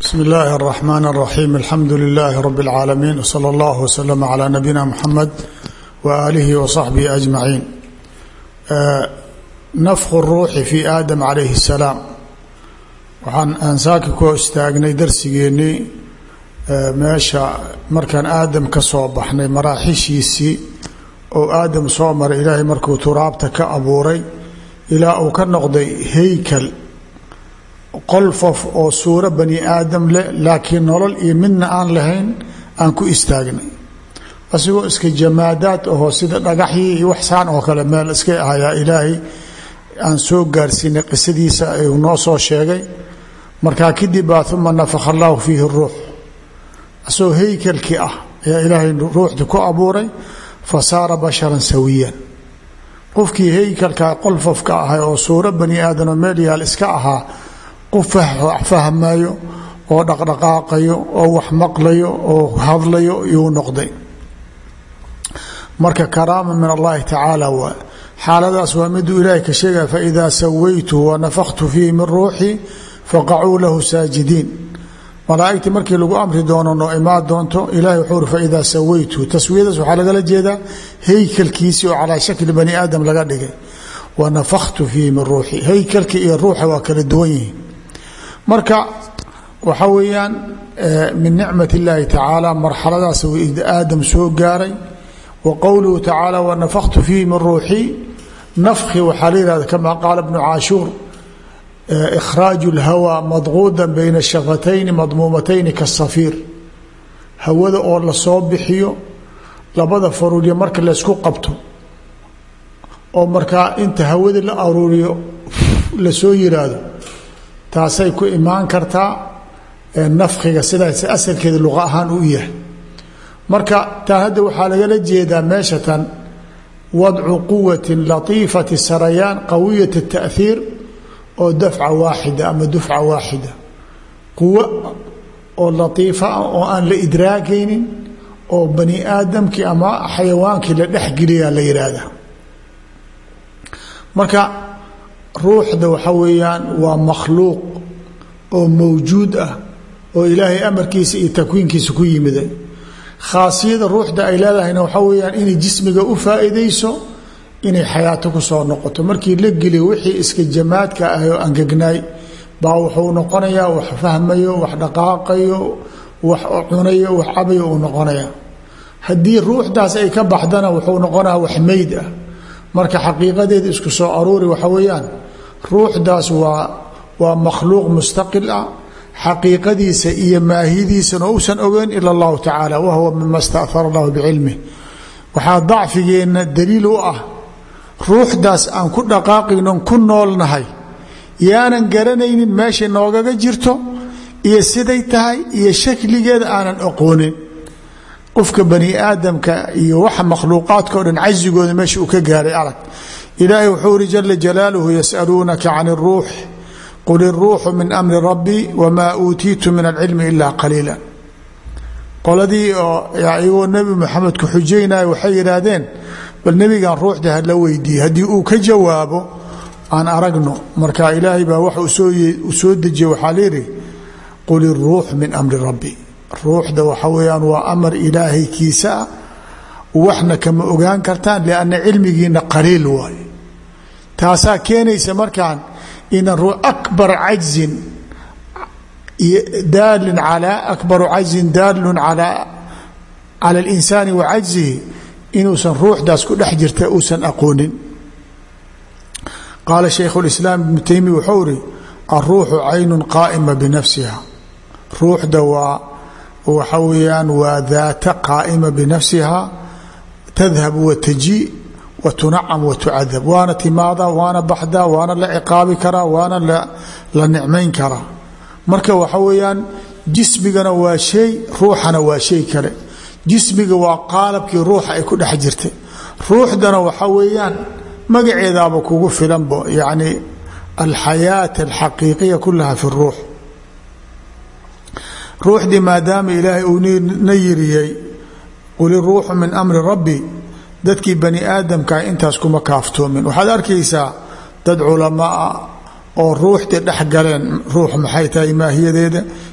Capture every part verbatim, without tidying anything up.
بسم الله الرحمن الرحيم الحمد لله رب العالمين وصلى الله وسلم على نبينا محمد وآله وصحبه أجمعين. نفخ الروح في آدم عليه السلام. waxaan aan saaki ku istaagnay darsigeennii meesha markaan aadam ka soo baxnay maraaxishiisii oo aadam soo maray ilaahay markuu turaabta ka abuuray ilaa uu ka noqday heykal qolfof oo suuro bani aadam leh laakiin nolol iyo midna aan lahayn aan ku istaagnay asigoo iska jamaadaad ahoo sida dhagaxyii iyo waxsaan oo kale meel iska ahayaa ilaahay aan soo gaarsiinay qisadiisa ayuu noo soo sheegay. markaa kadib baa uma nafakha allaahu fiihi ruux asagoo heykalkii ah ayaa ilaahay ruuxdii ku abuuray fa saara basharan sawiyan. qofkii heykalkaa qolfofka ahay oo suuro bani aadamo meel yaal iska ahaa qof fahmayo oo dhaqdhaqaaqayo oo wax maqlayo oo hadlayo yuu noqday. marka karaama min allahi tacaala waa xaaladaas waa miduu ilaahay ka sheegaya faidaa sawaytuhu wanafaktu fiihi min ruuxii faqacuu lahu saajidiin. malaaigtii markii lagu amri doono noo imaan doonto ilahay wuxuu uri faidaa sawaytuhu taswiyadaas waxaa lagala jeedaa heykalkiisii oo calaa shakli bani aadam laga dhigay wanafaktu fiihi min ruuxii. heykalkii iyo ruuxa waa kala duwan yihiin. marka waxa weeyaan min nicmat اllahi tacaala marxaladaas aadam soo gaaray. wa qowluhu tacaala wanafaktu fiihi min ruuxii nafki waxaa la yihahda kama qaala bnu caashuur ikhraaju اlhawaa madquuda bayna shafatayni madmuumatayni kasafiir. hawada oo lasoo bixiyo labada faruurya marka laysku qabto oo markaa inta hawada la aruuriyo lasoo yiraahdo taasay ku imaan kartaa nafkiga sidaas asalkeeda luqa ahaan u yahay. marka taa hadda waxaa lagala jeedaa meesha tan wadcu quwati latiifati sarayaan qawiyat التأhiir oo dafca waaxida ama dufca waaxida quwo oo latiifa ah oo aan la idraagaynin oo bani aadamkii ama xayawaankii la dhexgeliyaa la yidhaahda. marka ruuxda waxa weeyaan waa makhluuq oo mawjuud ah oo ilaahay amarkiisa iyo takwiinkiisa ku yimiday. khaasiyada ruuxda ay leedahayna waxaa weyaan inay jismiga u faa'iidayso inay xayaato ku soo noqoto. markii la geliyo wixii iska jamaadka ah oo angegnaay baa wuxuu noqonayaa wax fahmayo wax dhaqaaqayo wax cunayo wax cabayo uu noqonaya. haddii ruuxdaas ay ka baxdana wuxuu noqonaya wax meyd ah. marka xaqiiqadeeda isku soo aruuri waxa weeyaan ruuxdaas waa waa makhluuq mustaqil ah xaqiiqadiisa iyo maahidiisana uusan ogeyn ila allahu tacaala wahuwa mima staahara allahu bicilmih. waxaa dacfigeenna daliil u ah ruuxdaas aan ku dhaqaaqaynon ku noolnahay yaanan garanaynin meeshay noogaga jirto iyo siday tahay iyo shakligeeda aanan aqoonin. qofka bani aadamka iyo waxa makhluuqaadka o dhan cajigooda meesha uu ka gaaray arag. ilaahay wuxuu iri jala jalaaluhu yasaluunaka can اruux qul iruuxu min amri rabbii wamaa uutiitu min alcilmi ilaa qaliila. qoladii oo iyagoo nebi moxamed ku xujaynaya waxay yidhaahdeen bal nebigan ruuxda hala weydiiyey haddii uu ka jawaabo aan aragno. marka ilaahay baa waxa u soo dejiyey waxaa layidhi qul iruuxu min amri rabbii. ruuxda waxa weeyaan waa amar ilaahay kiisa ah waxna kama ogaan kartaan lianna cilmigiina qaliil waayo. taasaa keenaysa markaan inan ruu akbar cajzin daalin calaa akbaru cajzin daalun calaa cala alinsaani wa cajzihi inuusan ruuxdaas ku dhex jirta uusan aqoonin. qaala shaykhu lislaam ibnu taymiya wuxuu iri alruuxu caynun qaa'ima binafsiha. ruuxda waa waxa weeyaan waa daata qaa'ima binafsiha tadhabu watajii watunacam watucadab. waana timaadaa waana baxdaa waana la ciqaabi karaa waana la nicmayn karaa. marka waxa weeyaan jismigana waa shay ruuxana waa shay kale. jismiga waa qaalabkii ruuxa ay ku dhex jirtay. ruuxdana waxa weeyaan magaceedaaba kugu filanbo yacni alxayaat alxaqiiqiya kulaha fi ruux. ruuxdii maadaama ilaahay uu na yiriyey qul iruuxu min amri rabbi dadkii bani aadamka intaas kuma kaaftoomin. waxaad arkaysaa dad culamaa oo ruuxda dhex galeen ruux maxay tahay maahiyadeeda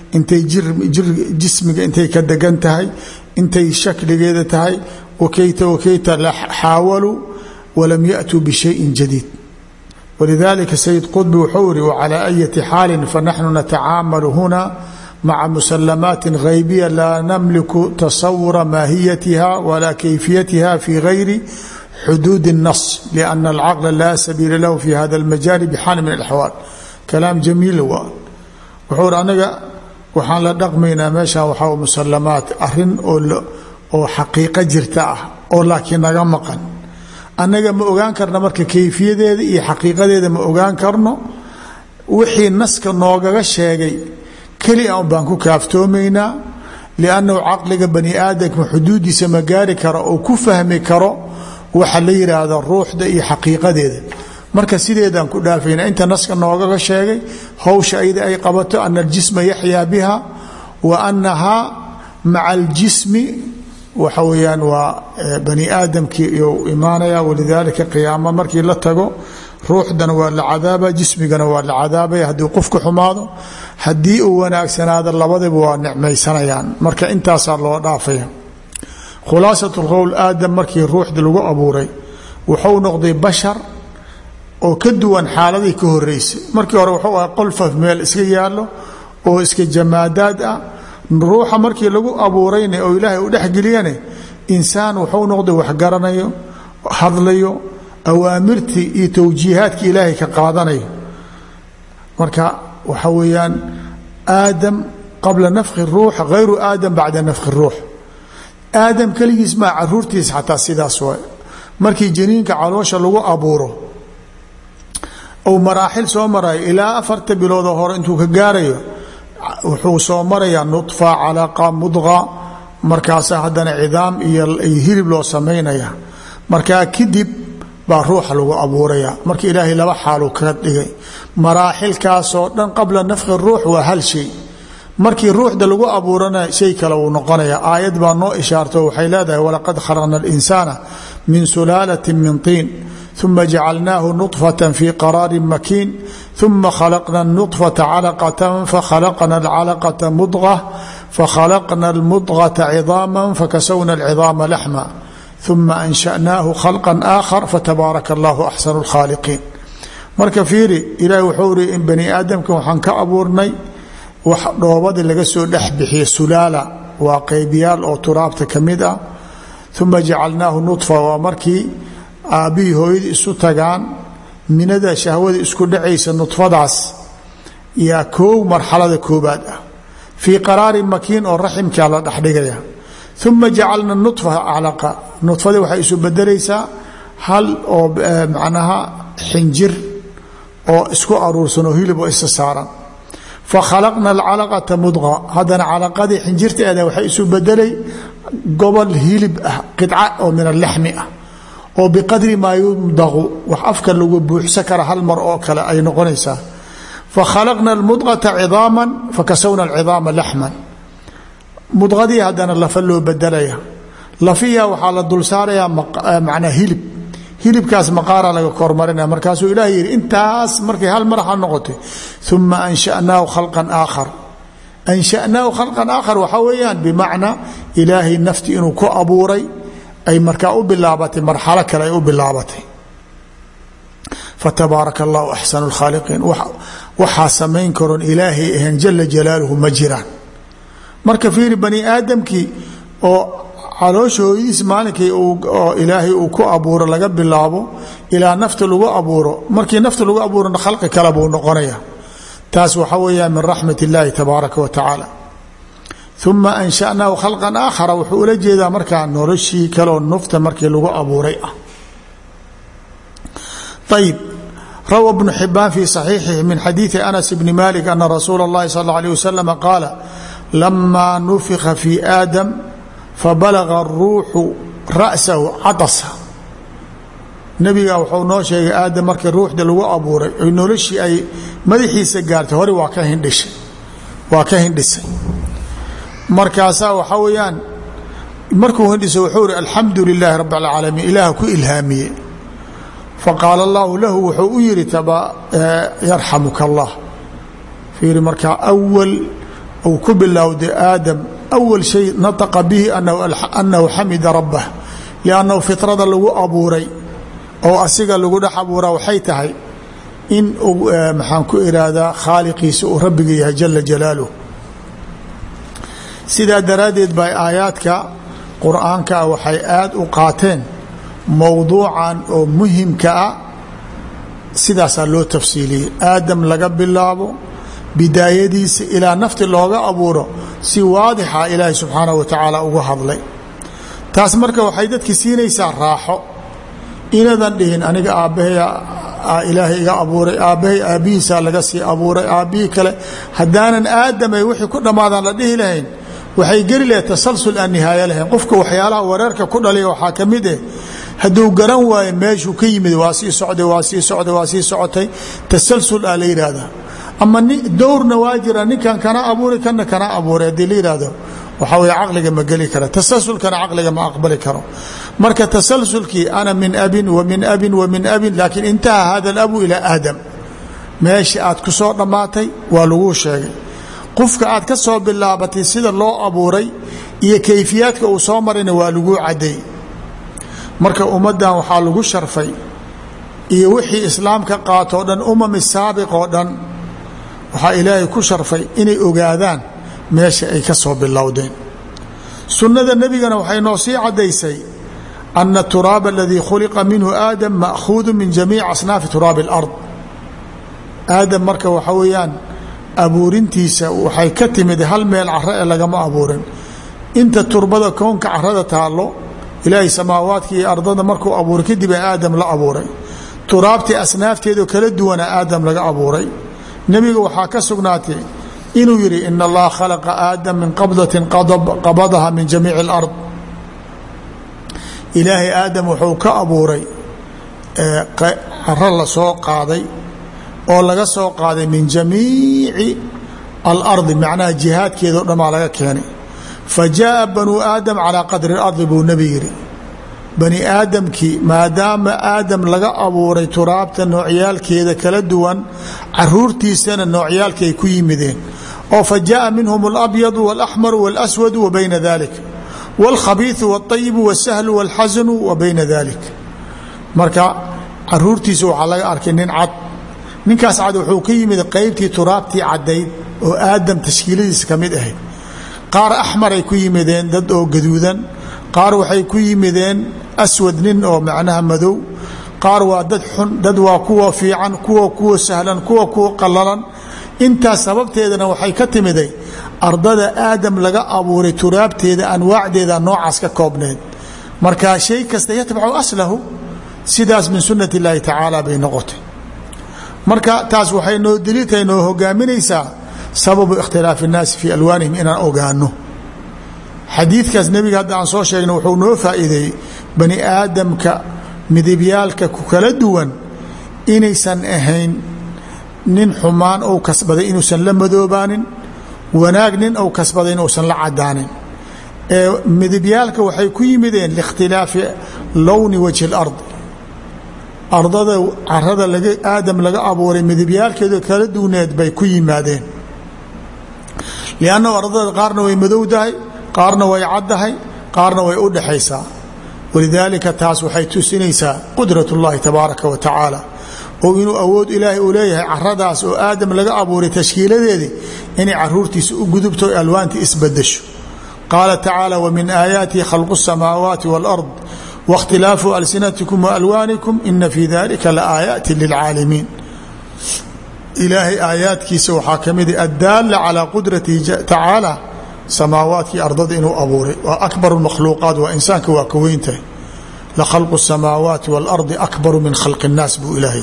intay jismiga intay ka degan tahay intay shakligeeda tahay wakayta wakayta xaawaluu walam yaأtuu bishayin jadiid walidalika sayid qudbi wuxuu iri wcalى ayati xaalin fanaxnu natacaamalu huna maca musalamaati غaybiya laa namliku tasawura maahiyatiha walaa kayfiyatiha fi gayri xuduud الnas lأna alcaqla laa sabiila lahu fi hada اlmajaali bxaal min اlaxwaal kalaam jamiil waa wuxuu iri anaga waxaan la dhaqmaynaa meeshan waxaa musalamaat arin oo xaqiiqo jirta ah oo laakiin naga maqan annaga ma ogaan karno marka kayfiyadeeda iyo xaqiiqadeeda ma ogaan karno wixii naska noogaga sheegay keli a un baan ku kaaftoomaynaa liannahu caqliga bani aadamka xuduudiisa ma gaari karo oo ku fahmi karo waxa la yidhaahdo ruuxda iyo xaqiiqadeeda marka sideedaan ku dhaafaynaa inta naska noogaga sheegay howsha ayada ay qabato ana aljisma yaxyaa biha wa annahaa maca aljismi waxa weeyaan waa bani aadamkii iyou imaanaya walidaalika qiyaamo markii la tago ruuxdana waa la cadaaba jismigana waa la cadaabaya haddii qofka xumaado haddii uu wanaagsanaado labadaba waa nicmaysanayaan marka intaasaa loo dhaafaya khulaasat lqowl aadam markii ruuxda lagu abuuray wuxuu noqday bashar oo ka duwan xaaladii ka horeysay markii hore wuxuu aha qolfaf meel iska yaallo oo iska jamaadaad ah ruuxa markii lagu abuurayna oo ilaahay u dhexgeliyane insaan wuxuu noqday wax garanayo hadlayo awaamirtii iyo towjiihaadkii ilaahay ka qaadanayo marka waxa weeyaan aadam qabla nafkhi ruux hayru aadam bacda nafkhi ruux aadam keligiis maa caruurtiis xataa sidaas waay markii janiinka caloosha lagu abuuro ou maraaxil soo marayo ilaa afarta biloodoo hore intuu ka gaarayo wuxuu soo marayaa nuطfa calaqa mudqa markaasaa haddana cidaam iyo hilib loo samaynaya markaa kadib baa ruuxa lagu abuuraya marka ilaahay laba xaaluu kaga dhigay maraaxilkaasoo dhan qabla nafkhi ruux waa hal shay markii ruuxda lagu abuurana shay kale uu noqonaya aayad baa noo ishaarto waxay leedahay walaqad khalaqna اlinsaana min sulaalati min tiin ثuma jacalnaahu نطfaة fii qaraari makiin ثuma khalaqna النطfaةa calaqaة fakhalaqna اlcalaqaةa mudغة fakhalaqna اlmudغaةa ciظaama fakasawna اlciظaama laxma ثuma أnشأnaahu khalقا آakhar fatabaaraka اllahu أxsن الkhaaliqiin marka fiiri ilahi wuxuu iri in bani aadamka waxaan ka abuurnay wax dhoobadii laga soo dhex bixiye sulaala waa qeybiyaal oo turaabta ka mid ah ثuma jacalnaahu نطفة waa markii aabbihii hooyadii isu tagaan minada shahwada isku dhacaysa nudfadaas yaa koow marxalada koobaad ah fii qaraari makiin oo raximkaa la dhexdhigaya uma jacalna nuطfa calaqa nudfadii waxay isu bedelaysaa hal oo macnaha xinjir oo isku aruursan oo hilib oo isa saaran fakhalaqna alcalaqata mudqa haddana calaqadii xinjirteeda waxay isu bedelay gobol hilib ah qidca oo min alaxmi ah oo biqadri maa yumdaqu wax afka lagu buuxsan kara hal mar oo kale ay noqonaysaa fakhalaqna almudqata cidaaman fakasawna alcidaama laxman mudqadii haddana lafa loo bedelaya lafiya waxaa la dul saarayaa macnaa hilib hilibkaas maqaara laga kormarinaya markaasuu ilaah yidhi intaas markay hal maraxa noqotay uma ansha'naahu khalqan aakhar ansha'naahu khalqan aakhar waxaa weeyaan bimacnaa ilaahay nafti inuu ku abuuray ay markaa u bilaabatay marxalo kale ay u bilaabatay fatabaaraka allahu axsanu lkhaaliqiin waxaa samayn karoon ilaahay ahayn jala jalaaluhu ma jiraan marka fiiri bani aadamkii oo caloosha hooyadiis maalinkii oo ilaahay uu ku abuuro laga bilaabo ilaa nafta lagu abuuro markii nafta lagu abuurona khalqi kale buu noqonaya taas waxaa weeyaan min raxmat illaahi tabaaraka wa tacaala uma ansha'naahu khalqan aakhara wuxuu ula jeedaa markaa noloshii kaleoo nufta markii lagu abuuray ah ayib rawa bnu xibaan fii saxiixihi min xadiidi anas bni malik ana rasuula اllahi sal اllau alيه wasalam qaala lamaa nufika fii aadam fabalaga aruuxu ra'sahu cadasa nebigaa wuxuu noo sheegay aadam markii ruuxda lagu abuuray oy noloshii ay madaxiisa gaartay hore waa ka hindhishay waa ka hindhisay markaasaa waxaa weeyaan markuu hindhiso wuxuu ihi alxamdu lilaahi rabb alcaalamiin ilaah ku ilhaamiye faqaala allahu lahu wuxuu u yihi yarxamuka allah fiiri markaa awal uu ku bilowday aadam awal shay nataqa bihi annahu xamida rabbah liannahu fitrada lagu abuuray oo asiga lagu dhex abuuraa waxay tahay in uu maxaan ku ihahdaa khaaliqiisa uu rabbiga yahay jala jalaaluh sidaa daraaddeed bay aayaadka qur-aanka waxay aada u qaateen mowduucan oo muhimka ah sidaasaa loo tafsiiliyey aadam laga bilaabo bidaayadiisa ilaa nafti looga abuuro si waadixa ilaahay subxaanahu wa tacaala uga hadlay taas marka waxay dadki siinaysaa raaxo inadan dhihin aniga aabbahay ilaahay iga abuuray aabbahay aabbihiisaa laga sii abuuray aabbihii kale haddaanan aadamay wixii ku dhammaadaan la dhihi lahayn waxay geli lahayd tasalsul aan nihaaya lahayn qofka waxyaalaha wareerka ku dhaliya waxaa ka mid eh hadduu garan waayo meeshuu ka yimid waa sii socday waa sii socday waa sii socotay tasalsul aa la yidhaahdaa ama dowrna waa jira ninkan kana abuuri kana kana abuuray haddii la yidhaahdo waxaa weye caqliga ma geli kara tasalsulkana caqliga ma aqbali karo marka tasalsulkii ana min abin wa min abin wa min abin laakiin intaha hada alabu ilaa aadam meesha aad ku soo dhammaatay waa laguu sheegay qofka aad ka soo bilaabatay sida loo abuuray iyo kayfiyaadka uu soo marayna waa laguu cadday marka ummaddan waxaa lagu sharfay iyo wixii islaamka qaatoo dhan umami saabiq oo dhan waxaa ilaahay ku sharfay inay ogaadaan meesha ay ka soo bilowdeen sunnada nebigana waxay noo sii caddaysay ana turaaba aladii khuliqa minhu aadam ma'khuudu min jamiici asnaafi turaabi alard aadam marka waxaa weeyaan abuurintiisa waxay ka timid hal meel caro ee lagama abuurin inta turbada koonka carada taallo ilaahay samaawaadka iyo ardada markuu abuuray kadib ee aadam la abuuray turaabtii asnaafteedoo kala duwana aadam laga abuuray nebiga waxaa ka sugnaatay inuu yidhi in allaha khalaqa aadam min qabdatin qabadaha min jamiici alard ilaahay aadam wuxuu ka abuuray caro la soo qaaday oo laga soo qaaday min jamiici alardi macnaha jihaadkeedao dhanbaa laga keenay fa jaءa banuu aadam calىa qadri اlardi buu nebi yidhi bani aadamkii maadaama aadam laga abuuray turaabta noocyaalkeeda kala duwan caruurtiisana noocyaalkaay ku yimideen oo fa jaءa minhum اlabyadu wاlaxmaru wاlaswadu wa bayna dalik wاlkhabiiثu wاطayibu wاsahlu wاlxasanu wa bayna dalik marka caruurtiisa waxaa laga arkay nin cad ninkaas cad wuxuu ka yimid qaybtii turaabtii caddayd oo aadam tashkiiladiisa ka mid ahayd qaar axmaray ku yimideen dad oo gaduudan qaar waxay ku yimideen aswad nin oo macnaha madow qaar waa dad xun dad waa kuwa fiican kuwa kuwa sahlan kuwa kuwa qallalan intaas sababteedana waxay ka timiday ardada aadam laga abuuray turaabteeda anwaacdeeda noocaas ka koobneed marka shay kasta yatbacu aslahu sidaas min sunnati illaahi tacaala bay noqotay marka taas waxay noo daliiltahay noo hogaaminaysaa sababu ikhtilaafi الnaasi fii alwaanihim inaan ogaano xadiidkaas nebiga hadda aan soo sheegna wuxuu noo faa'iideeyey bani aadamka midibyaalka ku kala duwan inaysan ahayn nin xumaan ou kasbaday inuusan la madoobaanin wanaag nin ou kasbaday inuusan la cadaanin ee midibyaalka waxay ku yimideen liikhtilaafi lowni wajhi اlardi ardada carada laga aadam laga abuuray midibyaalkeedo kala duwneed bay ku yimaadeen liannahu ardada qaarna way madowdahay qaarna way caddahay qaarna way u dhaxaysaa walidaalika taas waxay tusinaysaa qudrat اllahi tabaaraka wa tacaala oo inuu awood ilaahay uu leeyahay caradaas oo aadam laga abuuray tashkiiladeedii inay caruurtiisa u gudubto o alwaantii isbadasho qaala tacaala wamin aayaatihi khalqu الsamaawaati wاlard واkhtilaafu alsinatikum waalwaanikum ina fii dalika laaayaati lilcaalimiin ilaahay aayaadkiisa waxaa ka mid addaala calىa qudratihi tacaala samaawaadkii ardada inuu abuuray waa akbar makhluuqaat waa insaanka waa ka weyntahay lakhalqu الsamaawaati wاlardi akbaru min khalqi الnaas buu ilaahay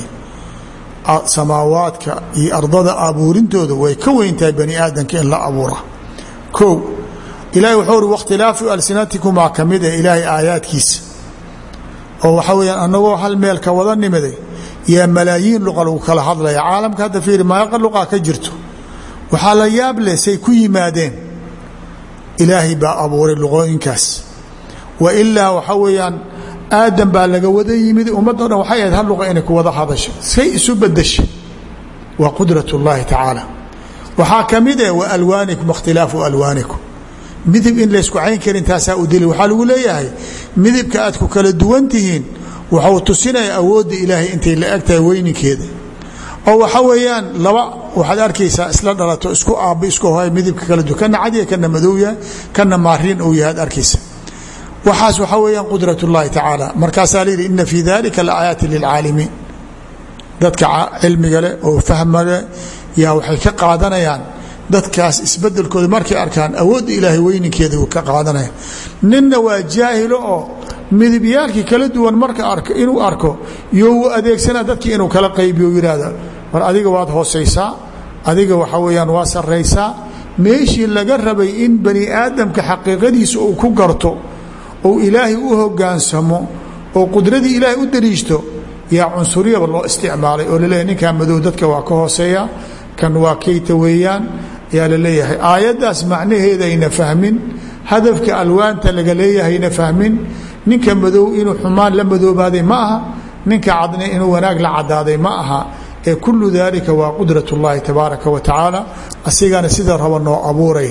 samaawaadka iyo ardada abuurintooda way ka weyntahay bani aadamka in la abuura ko ilahay wuxuu uri wakhtilaafu alsinatikumaa ka mid ah ilaahay aayaadkiisa oo waxaa weyaan anagoo hal meel ka wada nimiday yaa malaayiin luqa lagu kala hadlaya caalamka hadda fiiri maaqa luqaa ka jirto waxaa la yaab leh say ku yimaadeen ilaahay baa abuuray luqooyinkaas wa ilaa waxaa weeyaan aadam baa laga wada yimid ummaddo dhan waxay ahayd hal luqa inay ku wada hadasho say isu bedeshay waa qudrat اllahi tacaala waxaa ka mid eh wa alwaanikum ikhtilaafu alwaanikum midib in laysku cayn karin taasaa u dili waxaa lagu leeyahay midibka aad ku kala duwan tihiin waxuu tusinaya awoodda ilaahay intay la eg tahay weyninkeeda oo waxa weeyaan laba waxaad arkaysaa isla dhalato isku aabba isku hoy midibka kala duwan kana cadiya kana madow yahay kana maariin uu yahay arkaysa waxaas waxa weeyaan qudrat ullahi tacaala markaasaa la yidhi ina fii dalika laaayaati lilcaalimiin dadka cilmiga leh oo fahma leh yaa waxay ka qaadanayaan dadkaas isbedelkooda markay arkaan awoodda ilaahay weyninkeeda uu ka qaadanaya ninna waa jaahilo oo midibyaalkii kala duwan marka arko inuu arko iyo uu adeegsana dadkii inuu kala qaybiyo yidhaahda war adiga waad hoosaysaa adiga waxa weeyaan waa sarraysaa meeshii laga rabay in bani aadamka xaqiiqadiisa uu ku garto ou ilaahay u hogaansamo oo qudradii ilaahay u daliishto yaa cunsuriyaba loo isticmaalay oo laleeyahay ninkaa madow dadka waa ka hooseeya kan waa kayta weeyaan ayaa la leeyahay aayaddaas macnaheedayna fahmin hadafka alwaanta laga leeyahayna fahmin ninka madow inuu xumaan la madoobaaday ma aha ninka cadne inuu wanaag la cadaaday ma aha ee kullu daalika waa qudrat ullaahi tabaaraka wa tacaala asigana sida raba noo abuuray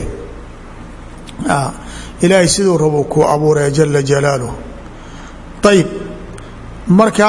ilaahay siduu rabo kuu abuuraya jala jalaaluh ayib marka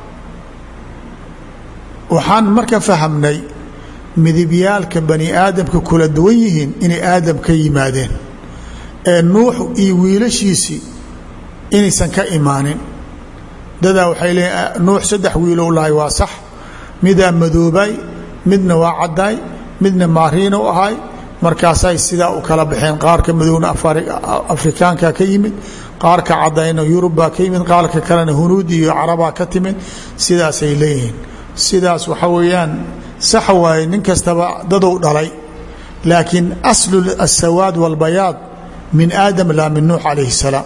waxaan marka fahamnay midibyaalka bani aadamka kula duwan yihiin inay aadam ka yimaadeen ee nuux iyo wiilashiisii inaysan ka imaanin dadaa waxay leeyiin nuux saddex wiilow lahay waa sax midaa madoobay midna waa caddaay midna maariin u ahay markaasay sidaa u kala baxeen qaarka madowna afrikaanka ka yimid qaarka caddayna yurub baa ka yimid qaarka kalena hunuudi iyo carabaa ka timid sidaasay leeyihiin sidaas waxa weeyaan sax waaye nin kastaba dadow dhalay laakiin aslu asawaad walbayaad min aadam laa min nuux calayhi salaam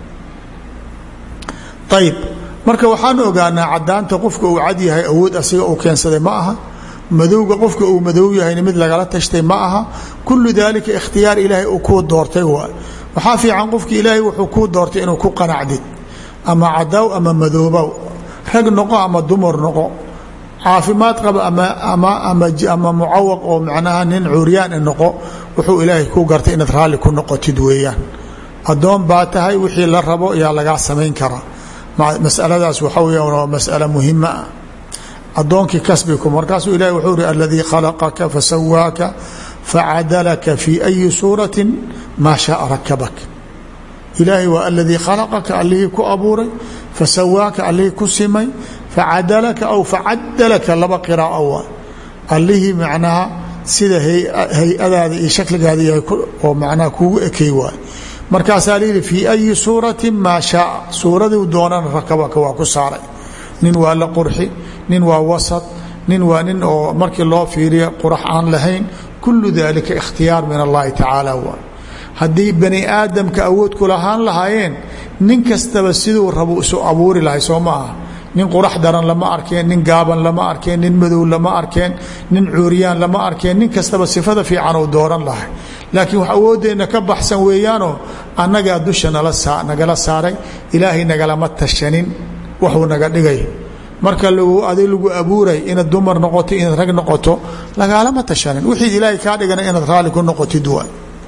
ayib marka waxaan ogaanaa caddaanta qofka uu cad yahay awood asiga uu keensaday ma aha madowga qofka uu madow yahayna mid lagala tashtay ma aha kullu daalika ikhtiyaar ilaahay uu kuu doortay waay waxaa fiican qofki ilaahay wuxuu kuu doortay inuu ku qanacdid ama cadaaw ama madoobow rag noqo ama dumar noqo caafimaad qaba ama ama ama ama mucawaq oo macnaha nin curyaan noqo wuxuu ilaahay kuu gartay inaad raalli ku noqotid weeyaan addoon baa tahay wixii la rabo yaa lagaa samayn karaa masaladaas waxa weeyaan waa mas'ala muhima ah addoonkii kasbikum markaasuu ilahi wuxuu ihi aladii khalaqaka fasawaaka facadalaka fii ayi suuratin maa shaaa rakabak ilaahay waa aladii khalaqaka allihii ku abuuray fasawaaka allihii ku simay facadalaka aw facadalaka laba qiraa'o waa allihii macnaha sida hay-adaada iyo shakligaada yahay oo macnaha kuugu ekay waay markaasaa layidhi fii ayi suuratin maa shaaa suuraduu doonana rakabaka waa ku saaray nin waa la qurxi nin waa wasat nin waa nin oo markii loo fiiriya qurax aan lahayn kullu dalika ikhtiyaar min allahi tacaala waa haddii bani aadamka awood ku lahaan lahaayeen nin kastaba siduu rabo isu abuuri lahay soo ma aha nin qurax daran lama arkeen nin gaaban lama arkeen nin madow lama arkeen nin cuuriyaan lama arkeen nin kastaba sifada fiican uu dooran lahay laakiin wax awooddeenna ka baxsan weeyaanoo annagaa dusha nala saa nagala saaray ilaahay nagalama tashanin waxuu naga dhigay marka lagu adig lagu abuuray inaad dumar noqoto inaad rag noqoto lagaalama tashanin wixii ilaahay kaa dhigana inaad raalli ku noqotid waay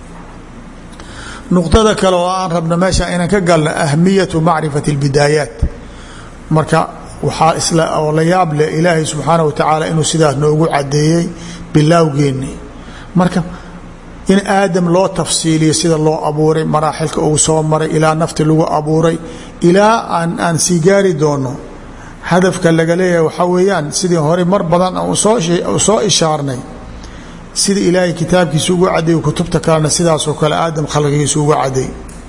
nuqdada kale oo aan rabno meesha inaan ka galno ahmiyatu macrifati اlbidaayaat marka waxaa isla oo la yaab leh ilaahay subxaanaه wa tacaala inuu sidaas noogu cadeeyey bilaawgeenni marka in aadam loo tafsiiliyo sida loo abuuray maraaxilka uu soo maray ilaa nafti lagu abuuray ilaa aan aan sii gaari doono hadafka laga leeyahay waxaa weeyaan sidii hore mar badan soo ishaarnay sida ilaahay kitaabkiisa ugu cadeey kutubta kalena sidaasoo kale aadam khalqigiisa ugu cadeey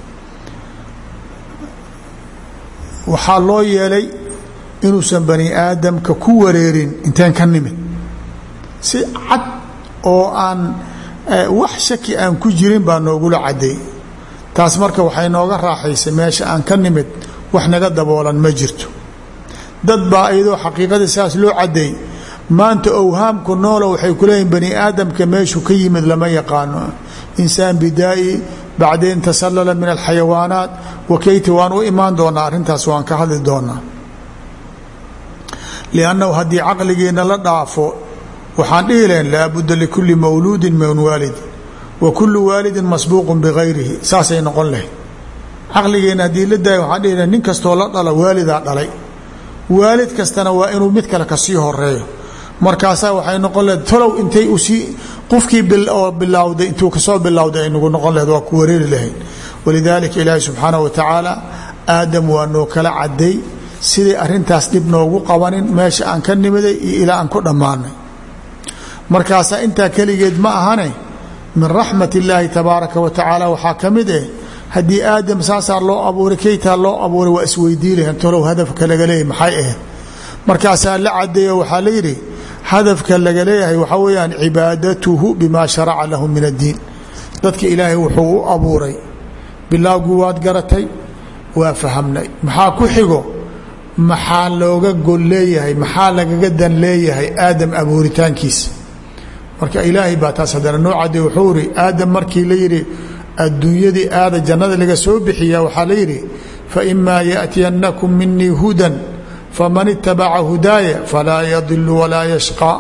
waxaa loo yeelay inuusan bani aadamka ku wareerin inteen ka nimid si cad oo aan wax shaki aan ku jirin baa noogula cadeey taas marka waxay nooga raaxaysay meesha aan ka nimid wax naga daboolan ma jirto dad baa iyadoo xaqiiqada saas loo cadeey maanta owhaamku noolo waxay ku leeyihin bani aadamka meeshuu ka yimid lama yaqaano insaan bidaa'i bacdeen tasallala min alxayawaanaat wakayti waan u imaan doonaa arrintaas waan ka hadli doonaa liannahu haddii caqligeenna la dhaafo waxaan dhihi lahayn laabudda likulli mawluudin min waalid wa kullu waalidin masbuuqun bigayrihi saasay noqon lahayd caqligeenna haddii la daayo waxaan dhihi lahayn nin kastoo la dhala waalidaa dhalay waalid kastana waa inuu mid kale kasii horeeyo markaasaa waxay noqon lahayd talow intay usii qofkii oo bilowday intuu kasoo bilowday ay nagu noqon lahayd waa ku wareeri lahayd walidaalika ilaahi subxaanahu wa tacaala aadam waa noo kala caday siday arrintaas dhib noogu qabanin meesha aan ka nimiday iyo ilaa aan ku dhammaanay markaasaa intaa keligeed ma ahane min raxmat illaahi tabaaraka wa tacaala waxaa ka mid eh haddii aadam saasaa loo abuuray kaytaa loo abuuray waa isweydii lahayn talow hadafka laga leeyahay maxay ahayd markaasaa la cadeeyo waxaa la yidhi hadafka laga leeyahay waxaa weeyaan cibaadatuhu bimaa sharaca lahu min addiin dadka ilaahay wuxuu u abuuray bilaawgii waad garatay waa fahamnay maxaa ku xigo maxaa looga gol leeyahay maxaa lagaga dan leeyahay aadam abuuritaankiisa marka ilaahay baa taas haddana noo cadey wuxuu ihi aadam markii la yidhi adduunyadii aada jannada laga soo bixiyaa waxaa la yidhi faimaa yaأtiyannakum minii hudan faman itabaca hudaaya falaa yadilu walaa yashqaa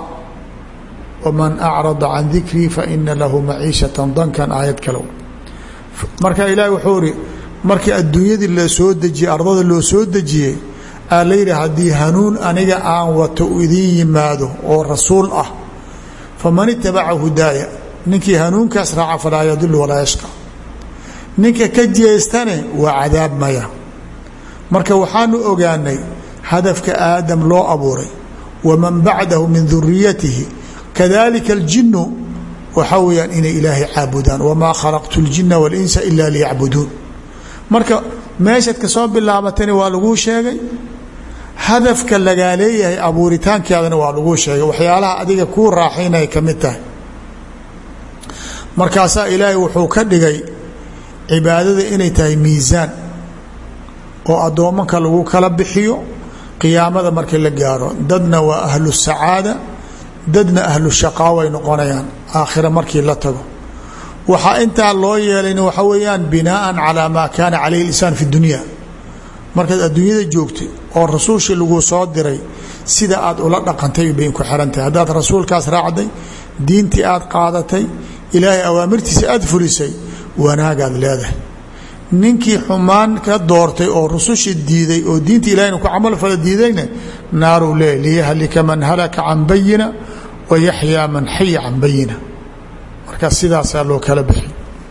waman acrada can dikrii faina lahu maciishatan dankan aayad kale marka ilaahay wuxuu ihi markii adduunyadii la soo dejiyey ardada loo soo dejiyey aa la yidhi haddii hanuun aniga aan wato idiin yimaado oo rasuul ah faman itabaca hudaaya ninkii hanuunkaas raaca falaa yadilu walaa yashqa ninka ka jeestane waa cadaab maya marka waxaanu ogaanay hadafka aadam loo abuuray waman bacdahu min duriyatihi kadalika aljinu waxaa weyaan inay ilaahay caabudaan wamaa khalaqtu اljina waاlinsa ila liyacbuduun marka meeshaad ka soo bilaabatani waa laguu sheegay hadafka lagaa leeyahay abuuritaankeedana waa laguu sheegay waxyaalaha adiga kuu raaxaynaya ka mid tahay markaasaa ilaahay wuxuu ka dhigay cibaadada inay tahay miisaan oo addoommanka lagu kala bixiyo qiyaamada markii la gaaro dadna waa ahlu sacaada dadna ahlu shaqaawa ay noqonayaan aakhira markii la tago waxaa intaa loo yeelayna waxaa weeyaan binaaan calaa maa kaana calayhi lisaan fi dunya markaad adduunyada joogtay oo rasuulshii laguu soo diray sida aad ula dhaqantay bay ku xiran tahay haddaad rasuulkaas raacday diintii aad qaadatay ilaahay awaamirtiisa aad fulisay wanaagaad leedahay ninkii xumaan ka doortay oo rusushii diiday oo diinta ilahayna ku camal fala diidayna naaruu leeyahy liyahlika man halaka can bayina wa yaxyaa man xaya can bayina marka sidaasaa loo kala bixi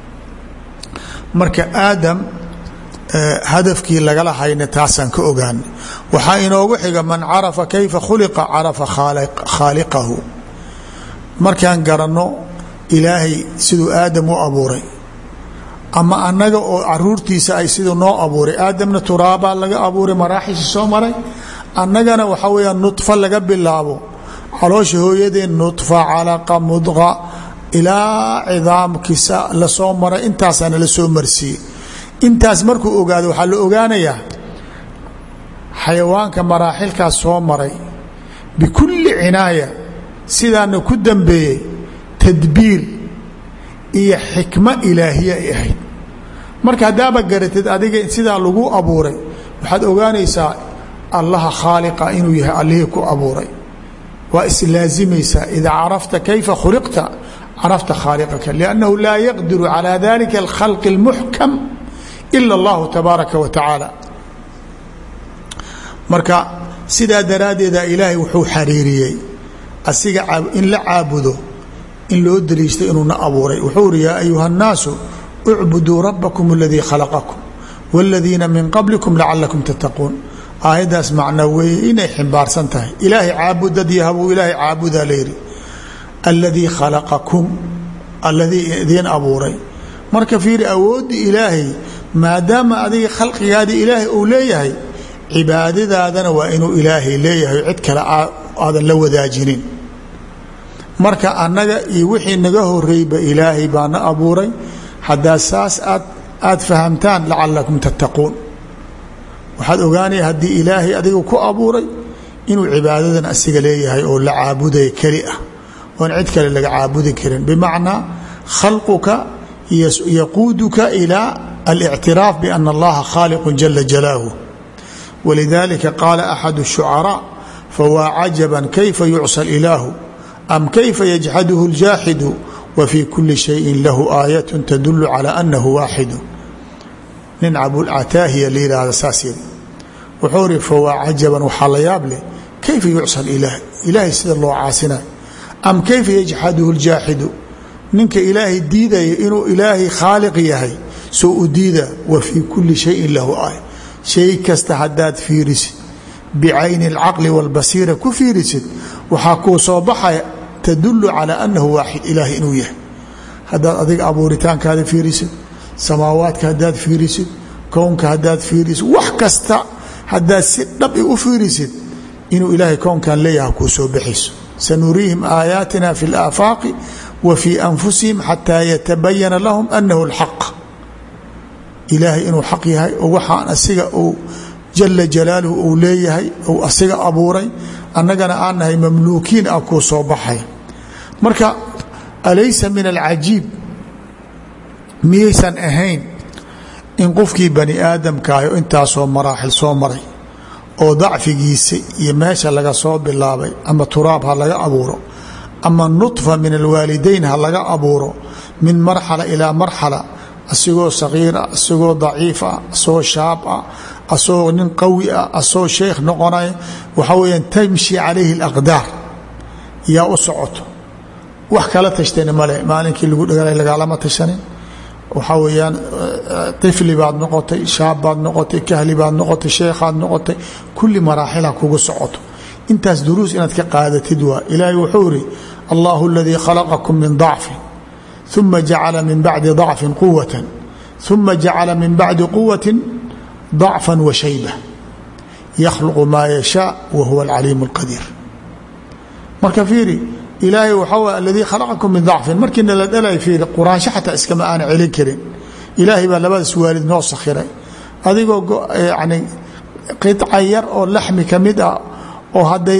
marka aadam hadafkii lagala hayna taasaan ka ogaanay waxaa inoogu xiga man carafa kayfa khuliqa carafa khaaliqahu markaan garanno ilaahay siduu aadam u abuuray ama annaga oo caruurtiisa ay siduu noo abuuray aadamna turaabaa laga abuuray maraaxisha soo maray annagana waxaa weeyaan nudfa laga bilaabo caloosha hooyadeen nudfa calaqa mudqa ilaa cidaamkiisa lasoo maray intaasaana la soo marsiiyey intaas markuu ogaado waxaa la ogaanayaa xayawaanka maraaxilkaas soo maray bikulli cinaaya sidaana ku dambeeyey tadbiir iyo xikmo ilaahiya ay ahayd marka haddaaba garatid adiga sidaa lagu abuuray waxaad ogaanaysaa allaha khaaliqa inuu yahay allihii ku abuuray waa islaazimaysaa idaa carafta kayfa khuliqta carafta khaaliqaka liannahu laa yaqdiru calaa dalika alkhalqi اlmuxkam ila allahu tabaaraka wa tacaala marka sidaa daraaddeeda ilaahay wuxuu xariiriyey asiga in la caabudo in loo daliishto inuuna abuuray wuxuu uri yaa ayuha الnaasu اcbuduu rabbakum اladii khalaqakum wاladiina min qablikum lacalakum tattaquun aayaddaas macnaa weeye inay ximbaarsan tahay ilaahay caabudad yahabuu ilaahay caabudaa layidhi alladii khalaqakum alladii idiin abuuray marka fiiri awooddii ilaahay maadaama adiga khalqigaadii ilaahay uu leeyahay cibaadadaadana waa inuu ilaahay leeyahay cid kale aadan la wadaajinin marka annaga iyo wixii naga horreeyba ilaahay baana abuuray haddaa saas aad aad fahamtaan lacalakum tattaquun waxaad ogaanaya haddii ilaahay adiga ku abuuray inuu cibaadadan asiga leeyahay oo la caabudaya keli ah oon cid kale laga caabudi karin bimacnaa khalquka yaquuduka ilaa alictiraaf biana allaha khaaliqu jala jalaaluh walidalika qaala axadu الshucaraa fawaa cajaban kayfa yucsa ilaahu am kayfa yajxaduhu اljaaxidu wa fii kuli shayin lahu aayat tadulu calى anahu waaxidu. nin cabulcataahiya la yihahda saas yiri wuxuu ri fawaa cajaban waxaa la yaab leh kayfa yucsan ilaah ilaahay sida loo caasinayo. am kayfa yajxaduhu اljaaxidu ninka ilaahay diidaya inuu ilaahay khaaliq yahay soo u diida wa fii kuli shayin lahu aaya shay kasta haddaad fiirisid bicayni اlcaqli wاlbasiira ku fiirisid waxaa kuu soo baxaya tadulu calى anahu waaxid ilaahay inuu yahay. haddaad adiga abuuritaankaada fiirisid samaawaadka haddaad fiirisid kownka haddaad fiirisid wax kasta haddaad si dhabi u fiirisid inuu ilaahay kownkan leeyaha kuu soo baxayso. sanuriihim aayaatina fi اlaafaaqi wa fii anfusihim xataa yatabayana lahum anahu اlxaq. ilaahay inuu xaq yahay oo waxaan asiga uu jala jalaaluhu uu leeyahay ou asiga abuuray annagana aan nahay mamluukiin ah kuu soo baxay. marka alaysa min alcajiib miyaysan ahayn in qofkii bani aadamkaayo intaasoo maraaxil soo maray oo dacfigiisa iyo meesha laga soo bilaabay ama turaab ha laga abuuro ama nudfa min alwaalidayn ha laga abuuro min marxala ilaa marxala asagoo sagiir ah asagoo daciif ah asagoo shaab ah asagoo nin qawi ah asagoo sheekh noqonaya waxaa weyaan tamshi calayhi alaqdaar yaa u socoto wax kala tashtayna male maalinkii lagu dhagalay lagaalama tashanin waxaa weeyaan طifli baad noqotay shaab baad noqotay kahli baad noqotay sheekhaad noqotay kulli maraaxilha kugu socoto intaas duruus inaad ka qaadatid waa ilaahay wuxuu iri allahu اladii khalaqakum min ضacfin ثuma jacala min bacdi ضacfi quwaة ثuma jacala min bacdi quwaةi ضacfa washayba yakhluqu maa yashaa wa huwa اlcaliim اlqadiir. marka fiiri ilaahay waxaa way aladii khalaqakum min dacfin markiina la dhalay fiiri quraansho xataa iskama aana celin karin ilaahay baa labadaas waalid noo sakhiray adigoo yani qiطca yar oo laxmi ka mid ah oo hadday